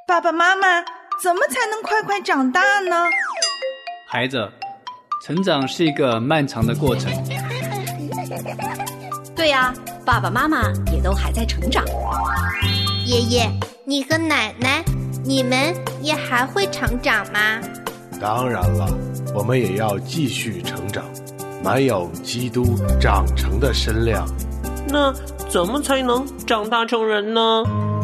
爸爸妈妈，怎么才能快快长大呢？ 孩子，成长是一个漫长的过程。 对呀，爸爸妈妈也都还在成长。 爷爷，你和奶奶，你们也还会成长吗？ 当然了，我们也要继续成长，满有基督长成的身量。 那怎么才能长大成人呢？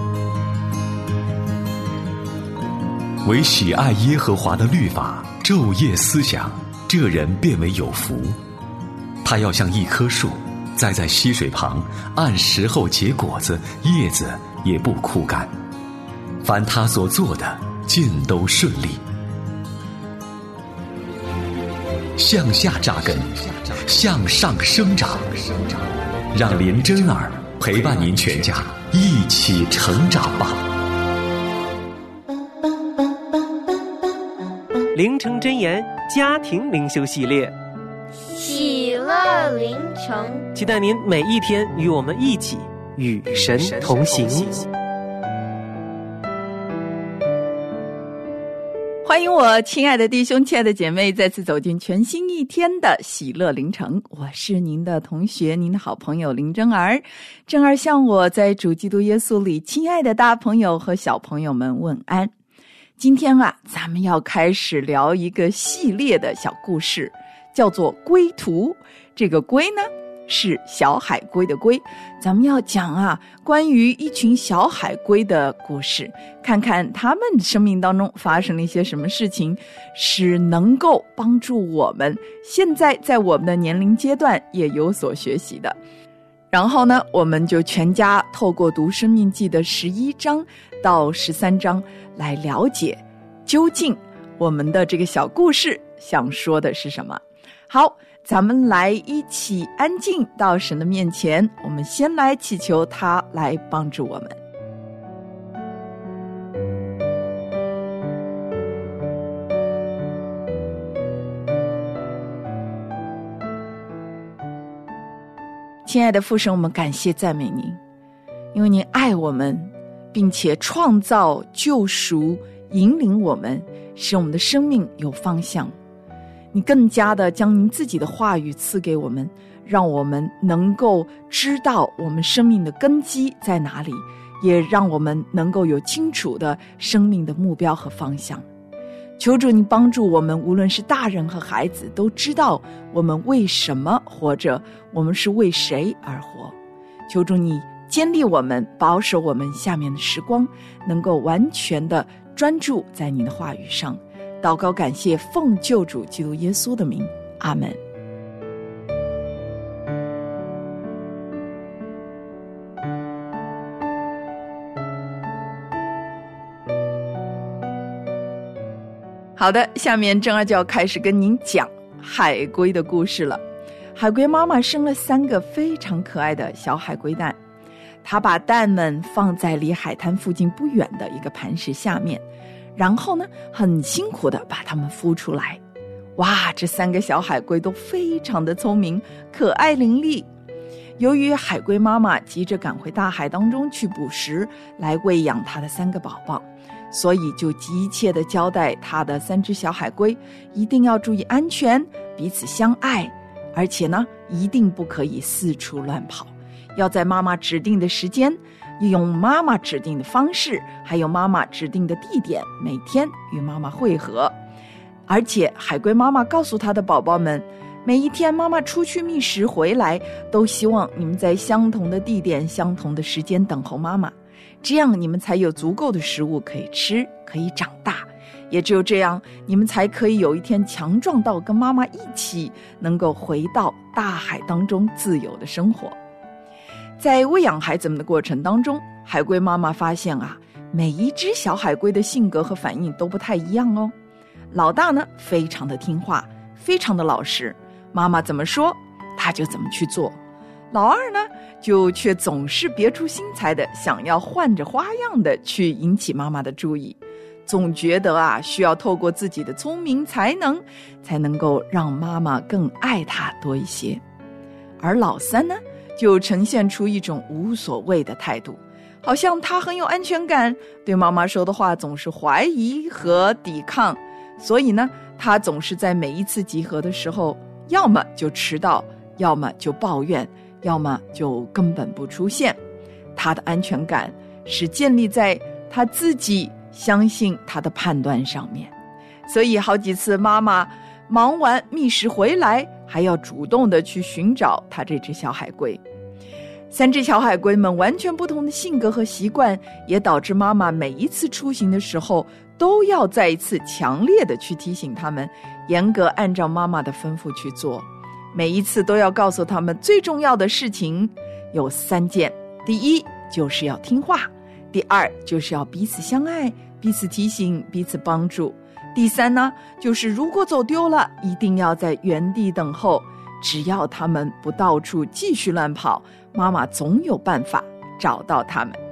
唯喜爱耶和华的律法，昼夜思想，这人便为有福。他要像一棵树，栽在溪水旁，按时候结果子，叶子也不枯干。凡他所做的，尽都顺利。向下扎根，向上生长，让林真儿陪伴您全家一起成长吧。 灵城真言家庭灵修系列， 喜乐灵城， 期待您每一天与我们一起与神同行。 欢迎我亲爱的弟兄亲爱的姐妹再次走进全新一天的喜乐灵城，我是您的同学您的好朋友林真儿。真儿向我在主基督耶稣里亲爱的大朋友和小朋友们问安。今天咱们要开始聊一个系列的小故事，叫做龟图。这个龟呢是小海龟的龟，咱们要讲关于一群小海龟的故事，看看他们生命当中发生了一些什么事情，是能够帮助我们现在在我们的年龄阶段也有所学习的。然后呢，我们就全家透过读生命记的11章到13章来了解究竟我们的这个小故事想说的是什么。好，咱们来一起安静到神的面前，我们先来祈求他来帮助我们。亲爱的父神，我们感谢赞美您，因为您爱我们，并且创造救赎引领我们，使我们的生命有方向。你更加的将您自己的话语赐给我们，让我们能够知道我们生命的根基在哪里，也让我们能够有清楚的生命的目标和方向。求主你帮助我们，无论是大人和孩子，都知道我们为什么活着，我们是为谁而活。求主你坚立我们，保守我们下面的时光，能够完全的专注在你的话语上。祷告感谢，奉救主基督耶稣的名，阿们。好的，下面真儿就要开始跟您讲海龟的故事了。海龟妈妈生了3个非常可爱的小海龟蛋，她把蛋们放在离海滩附近不远的一个磐石下面，然后呢很辛苦的把它们孵出来。哇，这3个小海龟都非常的聪明，可爱伶俐。由于海龟妈妈急着赶回大海当中去捕食来喂养她的3个宝宝，所以就急切地交代她的3只小海龟一定要注意安全，彼此相爱，而且呢一定不可以四处乱跑，要在妈妈指定的时间，用妈妈指定的方式，还有妈妈指定的地点，每天与妈妈会合。而且海龟妈妈告诉她的宝宝们，每一天妈妈出去觅食回来，都希望你们在相同的地点，相同的时间等候妈妈，这样你们才有足够的食物可以吃，可以长大。也只有这样，你们才可以有一天强壮到跟妈妈一起能够回到大海当中自由的生活。在喂养孩子们的过程当中，海龟妈妈发现每一只小海龟的性格和反应都不太一样哦。老大呢非常的听话，非常的老实，妈妈怎么说他就怎么去做。老二呢就却总是别出心裁的想要换着花样的去引起妈妈的注意，总觉得需要透过自己的聪明才能，才能够让妈妈更爱他多一些。而老三呢就呈现出一种无所谓的态度， 好像他很有安全感，对妈妈说的话总是怀疑和抵抗，所以呢，他总是在每一次集合的时候，要么就迟到，要么就抱怨，要么就根本不出现。他的安全感是建立在他自己相信他的判断上面，所以好几次妈妈忙完觅食回来，还要主动的去寻找他这只小海龟。3只小海龟们完全不同的性格和习惯，也导致妈妈每一次出行的时候，都要再一次强烈的去提醒他们，严格按照妈妈的吩咐去做。每一次都要告诉他们最重要的事情有3件，第一就是要听话，第二就是要彼此相爱，彼此提醒，彼此帮助，第三呢，就是如果走丢了，一定要在原地等候，只要他们不到处继续乱跑，妈妈总有办法找到他们。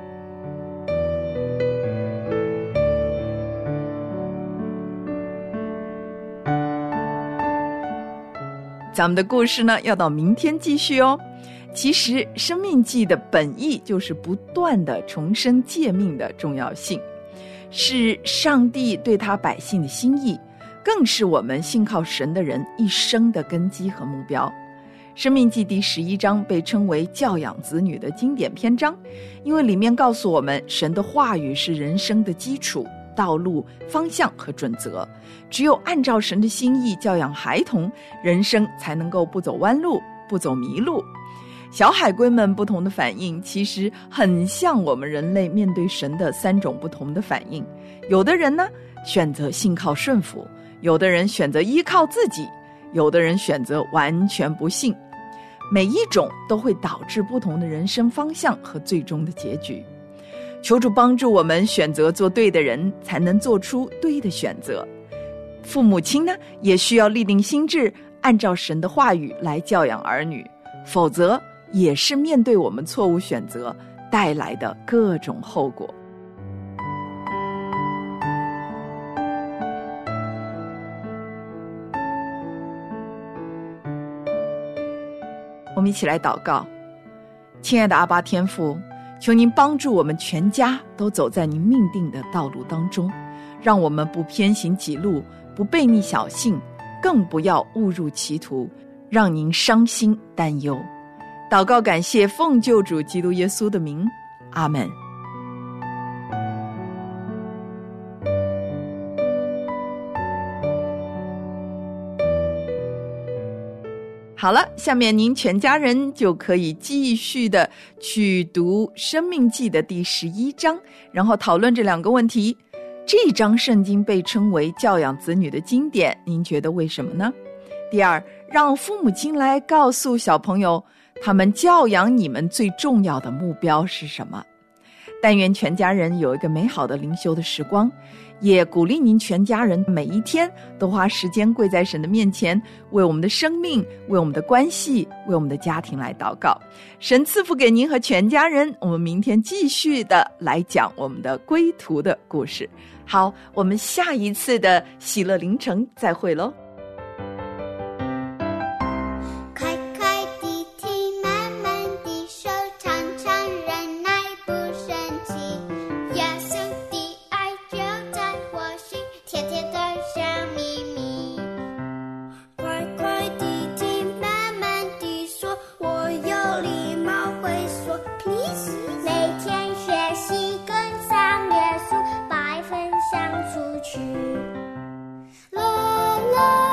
咱们的故事呢，要到明天继续哦。其实《生命记》的本意就是不断的重申诫命的重要性，是上帝对他百姓的心意，更是我们信靠神的人一生的根基和目标。《生命记》第11章被称为教养子女的经典篇章，因为里面告诉我们，神的话语是人生的基础、道路、方向和准则。只有按照神的心意教养孩童，人生才能够不走弯路，不走迷路。小海龟们不同的反应，其实很像我们人类面对神的3种不同的反应。有的人呢，选择信靠顺服，有的人选择依靠自己，有的人选择完全不信。每一种都会导致不同的人生方向和最终的结局。求主帮助我们选择做对的人，才能做出对的选择。父母亲呢，也需要立定心志，按照神的话语来教养儿女，否则也是面对我们错误选择带来的各种后果。我们一起来祷告。亲爱的阿爸天父，求您帮助我们全家都走在您命定的道路当中，让我们不偏行己路，不悖逆小性，更不要误入歧途，让您伤心担忧。祷告感谢奉救主基督耶稣的名，阿们。好了，下面您全家人就可以继续的去读《生命记》的第11章，然后讨论这2个问题。这一章圣经被称为教养子女的经典，您觉得为什么呢？第二，让父母亲来告诉小朋友，他们教养你们最重要的目标是什么？但愿全家人有一个美好的灵修的时光，也鼓励您全家人每一天都花时间跪在神的面前，为我们的生命，为我们的关系，为我们的家庭来祷告。神赐福给您和全家人，我们明天继续的来讲我们的归途的故事。好，我们下一次的喜乐凌晨再会咯。 啦啦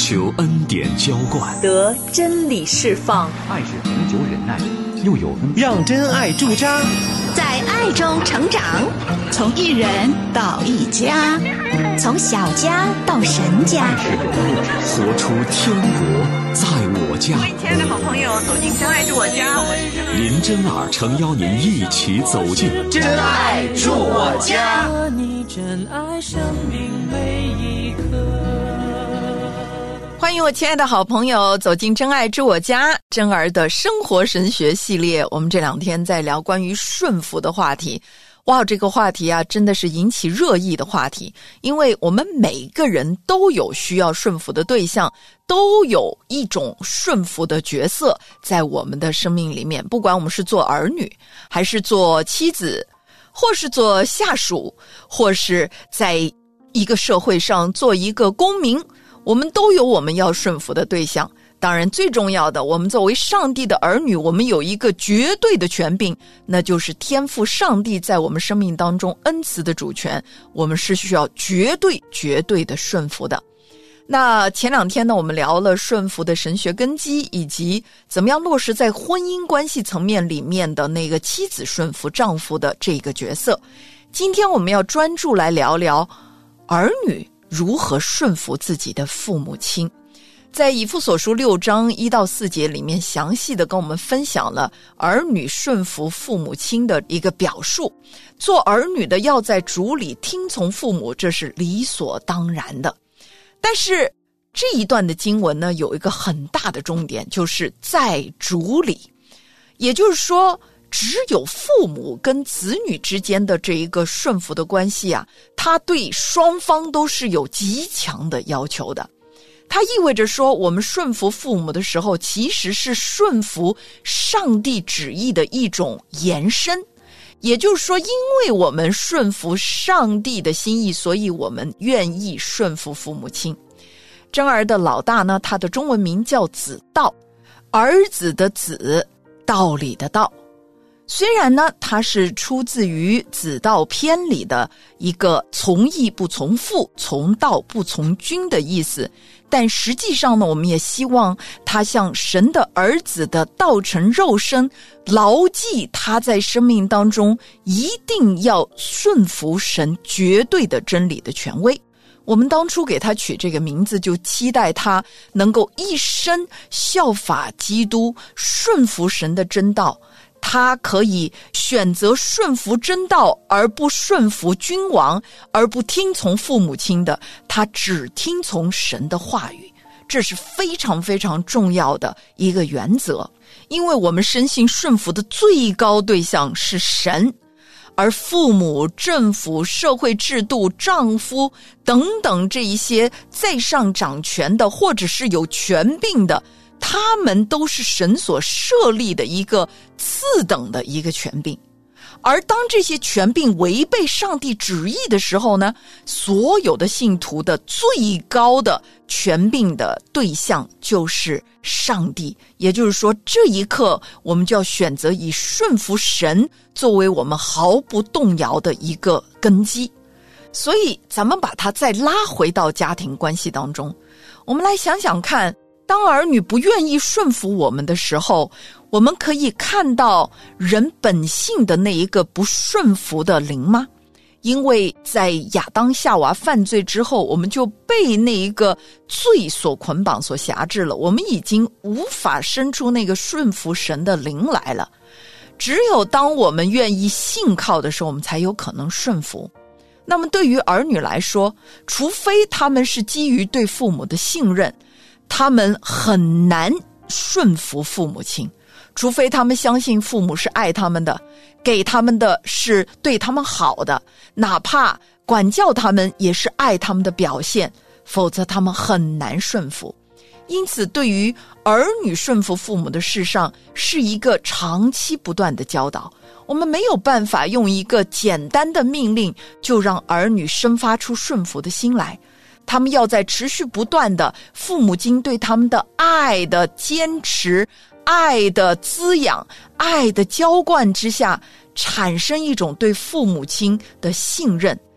求恩典浇灌， 得真理释放。 爱是恒久忍耐，又有恩慈， 让真爱驻扎， 在爱中成长， 从一人到一家， 从小家到神家， 活出天国在我家。 各位亲爱的好朋友，走进真爱住我家，我是林真儿诚邀您一起走进真爱住我家。 你真爱生命每一刻。 欢迎我亲爱的好朋友走进真爱住我家，真儿的生活神学系列。我们这2天在聊关于顺服的话题。哇，这个话题啊，真的是引起热议的话题，因为我们每个人都有需要顺服的对象，都有一种顺服的角色在我们的生命里面，不管我们是做儿女，还是做妻子，或是做下属，或是在一个社会上做一个公民，我们都有我们要顺服的对象。当然最重要的，我们作为上帝的儿女，我们有一个绝对的权柄，那就是天父上帝在我们生命当中恩赐的主权，我们是需要绝对的顺服的。那前2天呢，我们聊了顺服的神学根基，以及怎么样落实在婚姻关系层面里面的那个妻子顺服丈夫的这个角色。今天我们要专注来聊聊儿女如何顺服自己的父母亲。在以弗所书6章1到4节里面，详细的跟我们分享了儿女顺服父母亲的一个表述。做儿女的要在主里听从父母，这是理所当然的。但是这一段的经文呢，有一个很大的重点，就是在主里。也就是说，只有父母跟子女之间的这一个顺服的关系啊，它对双方都是有极强的要求的。它意味着说，我们顺服父母的时候，其实是顺服上帝旨意的一种延伸。也就是说，因为我们顺服上帝的心意，所以我们愿意顺服父母亲。真儿的老大呢，他的中文名叫子道，儿子的子，道理的道。虽然呢，它是出自于子道篇里的一个从义不从父，从道不从君的意思，但实际上呢，我们也希望他像神的儿子的道成肉身，牢记他在生命当中一定要顺服神绝对的真理的权威。我们当初给他取这个名字，就期待他能够一生效法基督，顺服神的真道。他可以选择顺服真道，而不顺服君王，而不听从父母亲的，他只听从神的话语。这是非常非常重要的一个原则，因为我们深信顺服的最高对象是神，而父母、政府、社会制度、丈夫等等这一些在上掌权的，或者是有权柄的，他们都是神所设立的一个次等的一个权柄。而当这些权柄违背上帝旨意的时候呢，所有的信徒的最高的权柄的对象就是上帝。也就是说，这一刻我们就要选择以顺服神作为我们毫不动摇的一个根基。所以咱们把它再拉回到家庭关系当中，我们来想想看，当儿女不愿意顺服我们的时候，我们可以看到人本性的那一个不顺服的灵吗？因为在亚当夏娃犯罪之后，我们就被那一个罪所捆绑所辖制了，我们已经无法生出那个顺服神的灵来了。只有当我们愿意信靠的时候，我们才有可能顺服。那么对于儿女来说，除非他们是基于对父母的信任，他们很难顺服父母亲，除非他们相信父母是爱他们的，给他们的是对他们好的，哪怕管教他们也是爱他们的表现，否则他们很难顺服。因此对于儿女顺服父母的事上，是一个长期不断的教导。我们没有办法用一个简单的命令就让儿女生发出顺服的心来，他们要在持续不断的父母亲对他们的爱的坚持、爱的滋养、爱的浇灌之下，产生一种对父母亲的信任，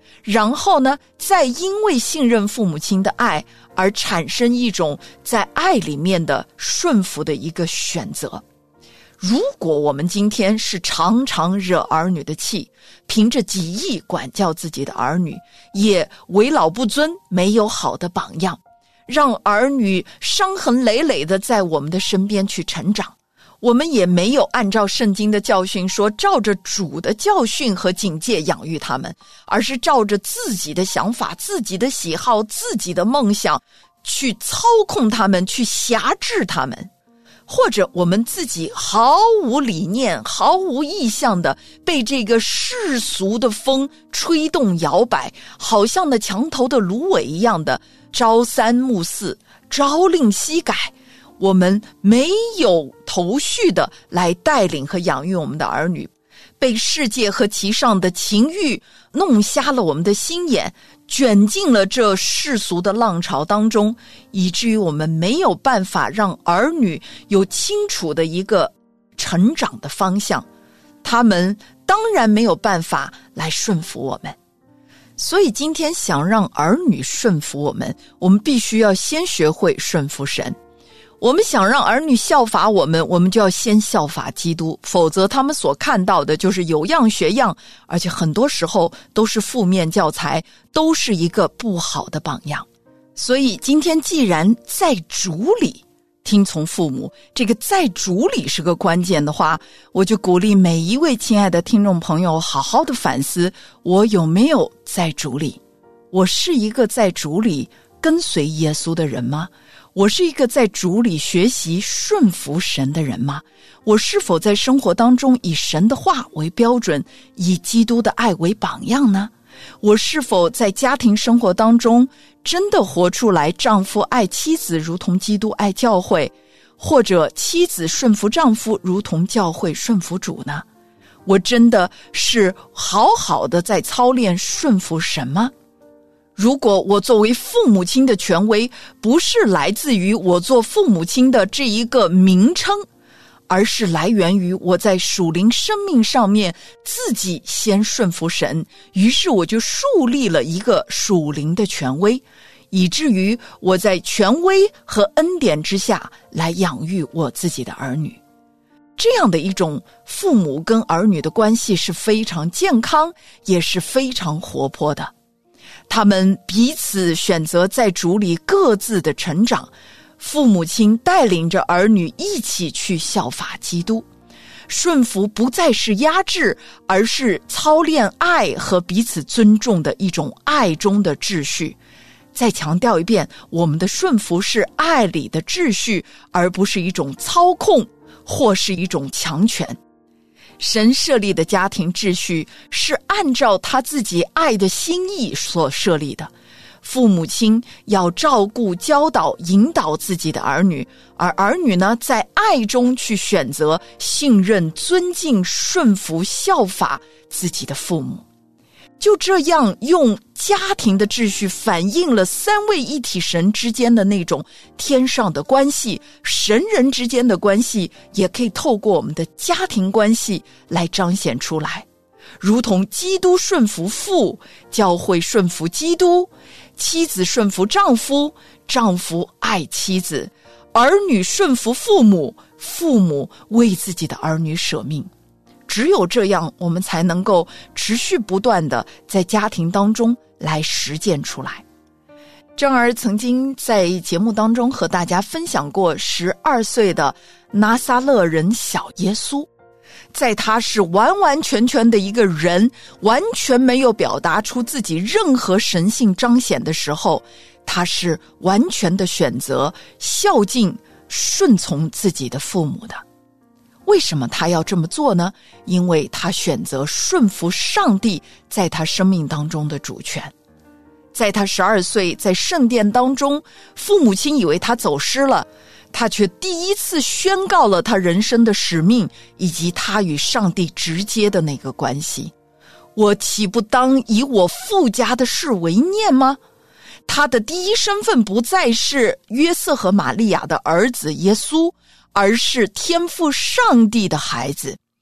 然后呢，再因为信任父母亲的爱而产生一种在爱里面的顺服的一个选择。如果我们今天是常常惹儿女的气，凭着己意管教自己的儿女，也为老不尊，没有好的榜样，让儿女伤痕累累的在我们的身边去成长，我们也没有按照圣经的教训说，照着主的教训和警戒养育他们，而是照着自己的想法、自己的喜好、自己的梦想去操控他们，去辖制他们。或者我们自己毫无理念、毫无意向的被这个世俗的风吹动摇摆，好像那墙头的芦苇一样的朝三暮四、朝令夕改，我们没有头绪的来带领和养育我们的儿女，被世界和其上的情欲弄瞎了我们的心眼，卷进了这世俗的浪潮当中，以至于我们没有办法让儿女有清楚的一个成长的方向，他们当然没有办法来顺服我们。所以今天想让儿女顺服我们，我们必须要先学会顺服神。我们想让儿女效法我们，我们就要先效法基督，否则他们所看到的就是有样学样，而且很多时候都是负面教材，都是一个不好的榜样。所以今天既然在主里听从父母，这个在主里是个关键的话，我就鼓励每一位亲爱的听众朋友好好的反思，我有没有在主里？我是一个在主里跟随耶稣的人吗？我是一个在主里学习顺服神的人吗？我是否在生活当中以神的话为标准，以基督的爱为榜样呢？我是否在家庭生活当中真的活出来丈夫爱妻子如同基督爱教会，或者妻子顺服丈夫如同教会顺服主呢？我真的是好好的在操练顺服神吗？如果我作为父母亲的权威不是来自于我做父母亲的这一个名称，而是来源于我在属灵生命上面自己先顺服神，于是我就树立了一个属灵的权威，以至于我在权威和恩典之下来养育我自己的儿女。这样的一种父母跟儿女的关系是非常健康，也是非常活泼的。他们彼此选择在主里各自的成长，父母亲带领着儿女一起去效法基督。顺服不再是压制，而是操练爱和彼此尊重的一种爱中的秩序。再强调一遍，我们的顺服是爱里的秩序，而不是一种操控或是一种强权。神设立的家庭秩序是按照他自己爱的心意所设立的，父母亲要照顾、教导、引导自己的儿女，而儿女呢，在爱中去选择信任、尊敬、顺服、效法自己的父母。就这样用家庭的秩序反映了三位一体神之间的那种天上的关系，神人之间的关系也可以透过我们的家庭关系来彰显出来。如同基督顺服父，教会顺服基督，妻子顺服丈夫，丈夫爱妻子，儿女顺服父母，父母为自己的儿女舍命。只有这样，我们才能够持续不断的在家庭当中来实践出来。正儿曾经在节目当中和大家分享过12岁的拿撒勒人小耶稣，在他是完完全全的一个人，完全没有表达出自己任何神性彰显的时候，他是完全的选择孝敬顺从自己的父母的。为什么他要这么做呢？因为他选择顺服上帝在他生命当中的主权。在他12岁在圣殿当中，父母亲以为他走失了，他却第一次宣告了他人生的使命，以及他与上帝直接的那个关系。我岂不当以我父家的事为念吗？他的第一身份不再是约瑟和玛利亚的儿子耶稣，而是天父上帝的孩子。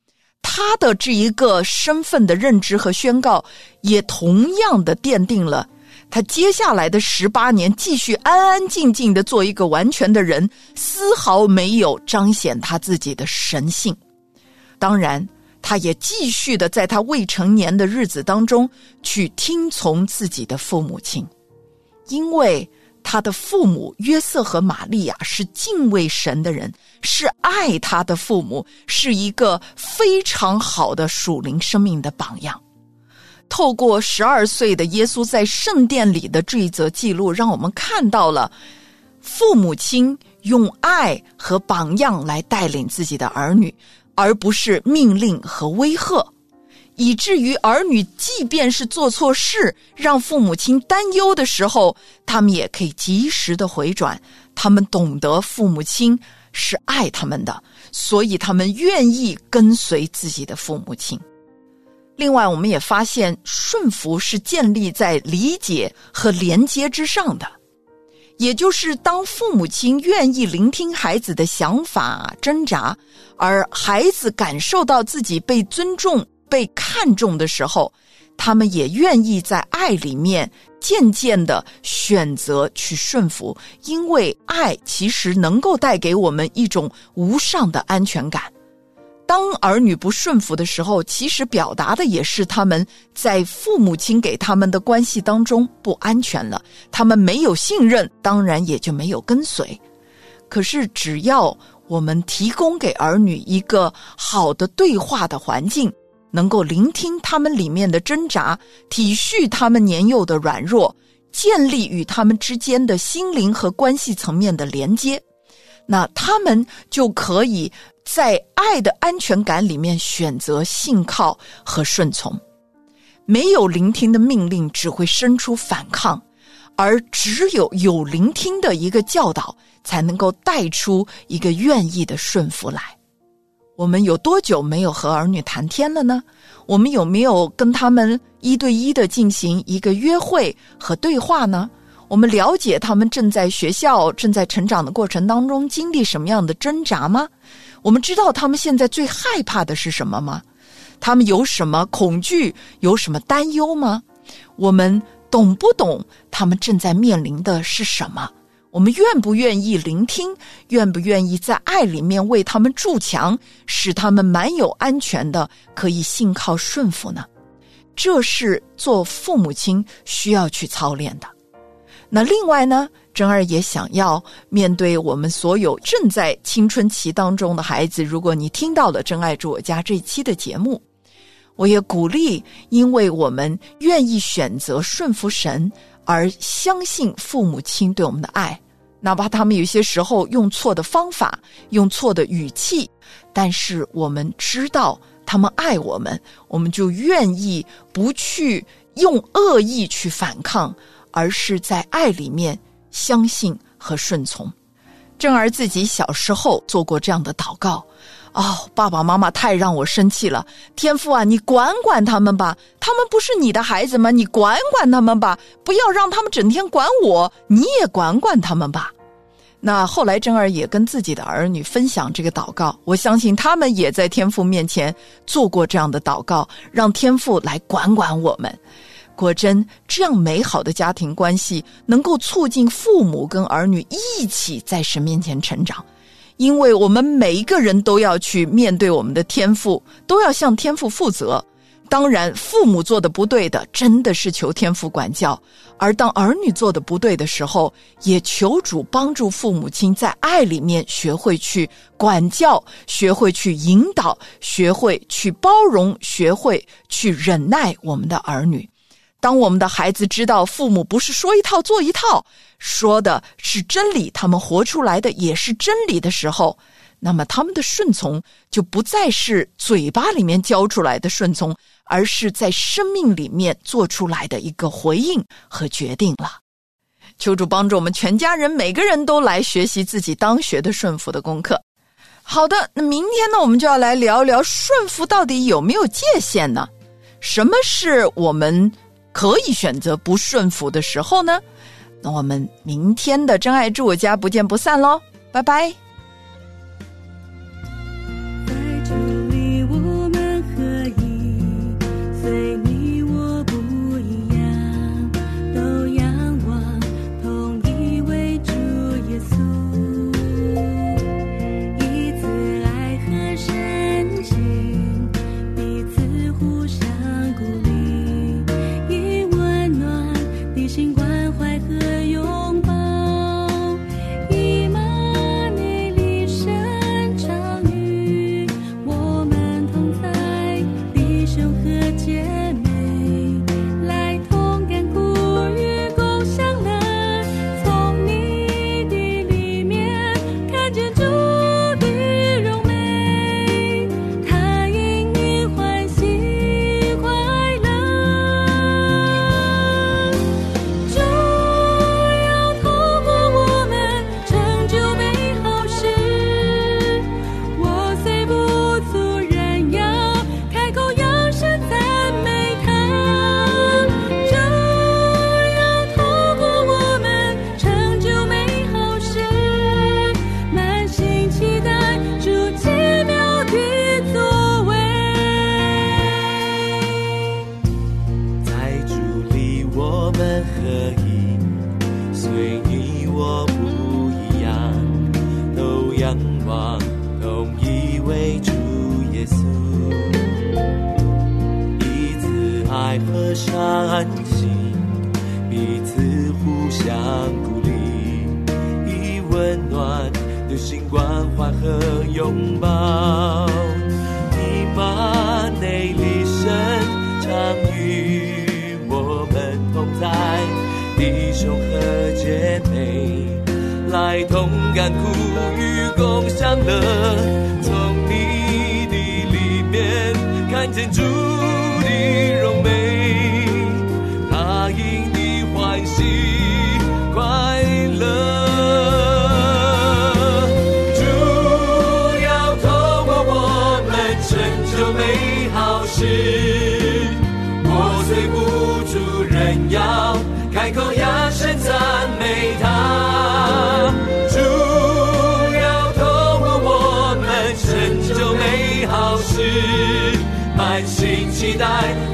他的这一个身份的认知和宣告，也同样的奠定了他接下来的18年继续安安静静的做一个完全的人，丝毫没有彰显他自己的神性。当然他也继续的在他未成年的日子当中去听从自己的父母亲，因为他的父母约瑟和玛利亚是敬畏神的人，是爱他的父母，是一个非常好的属灵生命的榜样。透过12岁的耶稣在圣殿里的这一则记录，让我们看到了父母亲用爱和榜样来带领自己的儿女，而不是命令和威吓，以至于儿女即便是做错事让父母亲担忧的时候，他们也可以及时的回转，他们懂得父母亲是爱他们的，所以他们愿意跟随自己的父母亲。另外我们也发现顺服是建立在理解和连接之上的，也就是当父母亲愿意聆听孩子的想法挣扎，而孩子感受到自己被尊重被看重的时候，他们也愿意在爱里面渐渐的选择去顺服，因为爱其实能够带给我们一种无上的安全感。当儿女不顺服的时候，其实表达的也是他们在父母亲给他们的关系当中不安全了，他们没有信任，当然也就没有跟随。可是只要我们提供给儿女一个好的对话的环境，能够聆听他们里面的挣扎，体恤他们年幼的软弱，建立与他们之间的心灵和关系层面的连接，那他们就可以在爱的安全感里面选择信靠和顺从。没有聆听的命令只会生出反抗，而只有聆听的一个教导，才能够带出一个愿意的顺服来。我们有多久没有和儿女谈天了呢？我们有没有跟他们1对1的进行一个约会和对话呢？我们了解他们正在学校正在成长的过程当中经历什么样的挣扎吗？我们知道他们现在最害怕的是什么吗？他们有什么恐惧，有什么担忧吗？我们懂不懂他们正在面临的是什么？我们愿不愿意聆听，愿不愿意在爱里面为他们筑墙，使他们蛮有安全的可以信靠顺服呢？这是做父母亲需要去操练的。那另外呢，珍儿也想要面对我们所有正在青春期当中的孩子，如果你听到了真爱住我家这一期的节目，我也鼓励，因为我们愿意选择顺服神而相信父母亲对我们的爱，哪怕他们有些时候用错的方法，用错的语气，但是我们知道他们爱我们，我们就愿意不去用恶意去反抗，而是在爱里面相信和顺从。珍儿自己小时候做过这样的祷告，爸爸妈妈太让我生气了，天父啊，你管管他们吧，他们不是你的孩子吗？你管管他们吧，不要让他们整天管我，你也管管他们吧。那后来珍儿也跟自己的儿女分享这个祷告，我相信他们也在天父面前做过这样的祷告，让天父来管管我们。果真这样美好的家庭关系能够促进父母跟儿女一起在神面前成长，因为我们每一个人都要去面对我们的天父，都要向天父负责。当然父母做的不对的，真的是求天父管教，而当儿女做的不对的时候，也求主帮助父母亲在爱里面学会去管教，学会去引导，学会去包容，学会去忍耐我们的儿女。当我们的孩子知道父母不是说一套做一套，说的是真理，他们活出来的也是真理的时候，那么他们的顺从就不再是嘴巴里面教出来的顺从，而是在生命里面做出来的一个回应和决定了。求主帮助我们全家人每个人都来学习自己当学的顺服的功课。好的，那明天呢，我们就要来聊聊顺服到底有没有界限呢？什么是我们可以选择不顺服的时候呢？那我们明天的真爱住我家不见不散咯，拜拜。 在这里我们们合一，虽你我不一样，都仰望同一位主耶稣。以慈爱和善行，彼此互相鼓励，以温暖的心关怀和拥抱。以马内利神常与我们同在，弟兄和姐妹来同甘苦与共享乐，从你的里面看见主的荣美，他因你欢喜快乐。主要透过我们成就美好事，破碎不住，人要开口扬声赞美他。主要透过我们成就美好事，满心期待